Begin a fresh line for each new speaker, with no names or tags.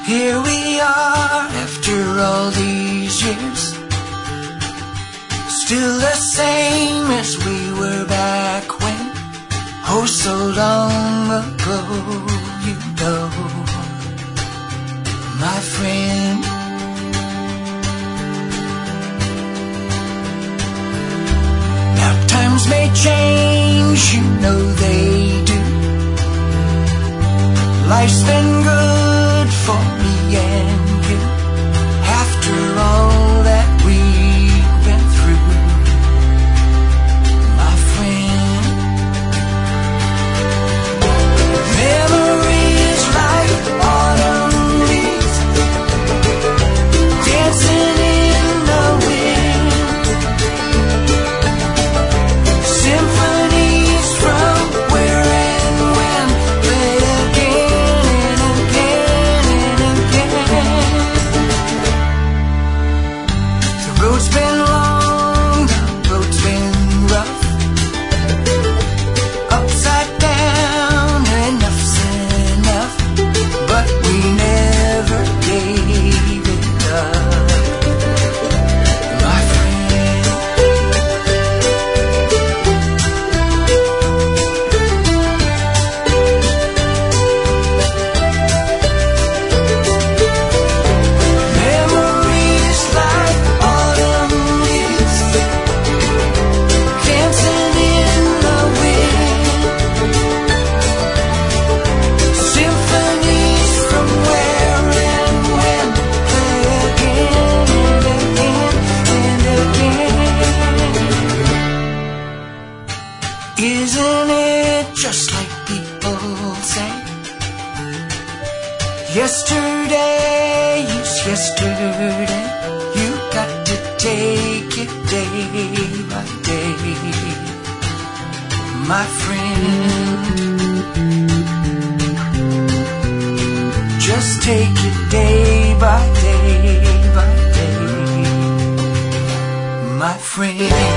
Here we are after all these years, still the same as we were back when, oh so long ago, you know, my friend. Now times may change, you know they do. Life's been good for me and you, after all that we've been through, my friend. Memories like autumn leaves, dancing in the wind, symphonies from where and when, play again and again and again. The road's been long, the road's been rough, upside down, enough's enough, but we never gave it up, my friend. Memories like autumn leaves, dancing in the wind, symphonies from where and when, play again and again and again. Isn't it just like people say? Yesterday is yesterday. You got to take it day by day, my friend. Just take it day by day by day, my friend.